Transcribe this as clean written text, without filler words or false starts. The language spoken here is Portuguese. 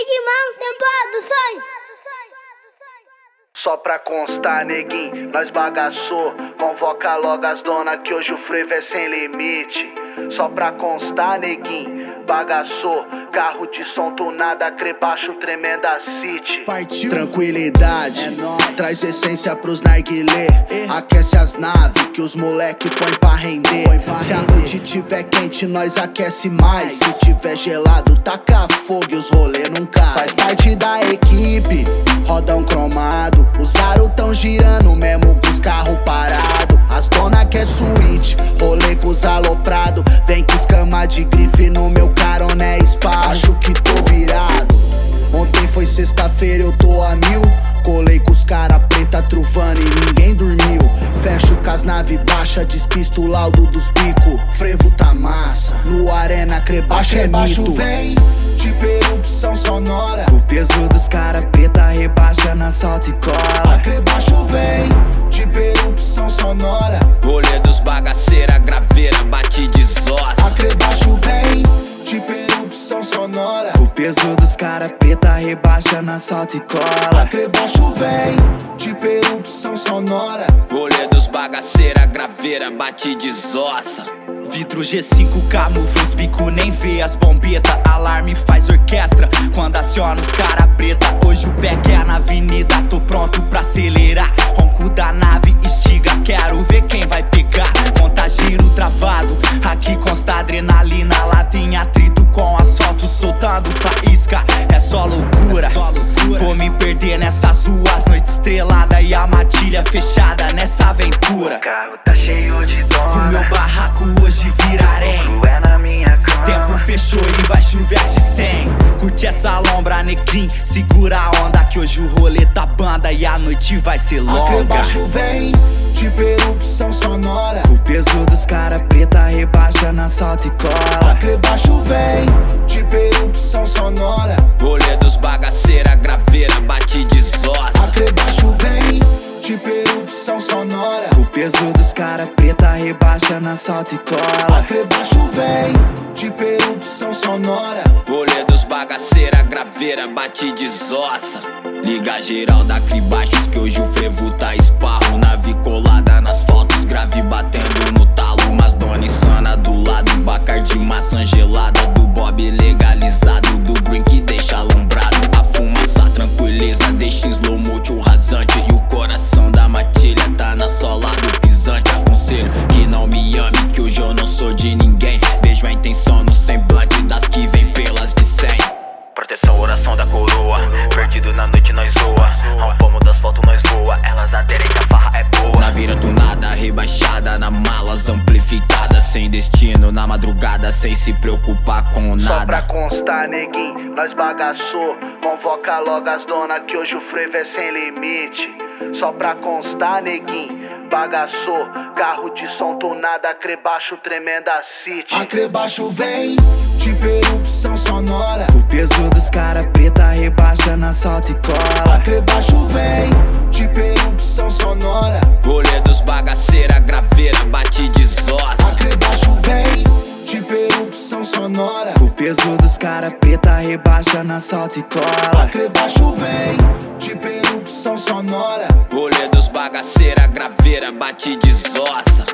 Big Man, temporada do sonho. Só pra constar, neguinho, nós bagaçou. Convoca logo as dona que hoje o frevo é sem limite. Só pra constar, neguinho, bagaçou. Carro de som tunado, crebaixo, tremenda city. Partiu. Tranquilidade, traz essência pros narguilé. Aquece as naves que os moleque põe pra render. Se a noite tiver quente, nós aquece mais. Se tiver gelado, taca fogo e os rolê não cai. Faz parte da equipe, rodão cromado. Os aros tão girando mesmo com os carros parados. As dona quer suíte, rolê com os aloprado. Vem que escama de grife no meu caroné spa. Acho que tô virado. Ontem foi sexta-feira, eu tô a mil. Colei com os cara preta truvando e ninguém dormiu. Fecho com as nave baixa, despisto o laudo dos bico. Frevo tá massa, no arena crebaixo é mito. Vem, tipo erupção sonora. O peso dos cara preta rebaixa na salta e cola. Crebaixo vem, tipo erupção sonora. Rolê dos bagaceira, graveira, bate de zossa. Crebaixo vem, tipo erupção sonora. O peso dos cara preta rebaixa na salta e cola. Crebaixo vem, tipo erupção sonora. Rolê dos bagaceira, graveira, bate de zossa. Vidro G5 camufla os bico, nem vê as bombeta. Alarme faz orquestra quando aciona os cara preta. Hoje o back é na avenida, tô pronto pra acelerar. Ronco da nave estiga, quero ver quem vai pegar. Monta giro travado, aqui consta adrenalina. Lá tem atrito com asfalto soltando faísca. É só loucura, vou me perder nessas ruas. Noite estrelada e a matilha fechada nessa aventura. O carro tá cheio de O dona, meu barraco hoje vira harém. é na minha cama. Tempo fechou e vai chover de 100. Curte essa lombra, neguinho, segura a onda que hoje o rolê tá banda e a noite vai ser longa. Crebaixo vem, tipo erupção sonora. O peso dos cara preta rebaixa na salta e cola. Crebaixo vem, tipo erupção sonora. Rolê dos bagaceira, graveira, bate de zossa. Crebaixo vem, tipo erupção sonora. O peso dos cara preta rebaixa na salta e cola. Crebaixo vem, tipo erupção sonora. Rolê dos bagaceira, graveira, bate de zossa. Liga geral da Cribaixos que hoje o frevo tá esparro. Nave colada nas fotos, grave batendo no talo. Mas dona insana do lado, Bacardi, maçã gelada. Do Bob legalizado, do Green que deixa alombrado. A fumaça tranquiliza, deixa em slow motion rasante. E o coração da matilha tá na sola do pisante. Aconselho que não me ame, que hoje eu não sou de ninguém. Vejo a intenção no semblante das que vem pelas de 100. Proteção, oração da coroa. Perdido na noite nós voa. Ao pomo das fotos nós voa. Elas aderem que a farra é boa. Na vira tunada, rebaixada, na malas amplificada. Sem destino, na madrugada, sem se preocupar com Só pra nada. constar, neguinho, nós bagaçou. Convoca logo as dona que hoje o frevo é sem limite. Só pra constar, neguinho, bagaçou. Carro de som tunado, crebaixo, tremenda city. Crebaixo vem, tipo erupção sonora. O peso dos cara preta rebaixa na salta e cola. Crebaixo vem, tipo erupção sonora. Rolê dos bagaceira, graveira, bate de zossa. Crebaixo vem, tipo erupção sonora. O peso dos cara preta rebaixa na salta e cola. Crebaixo vem, tipo erupção sonora. Rolê dos bagaceira, graveira, bate de zossa.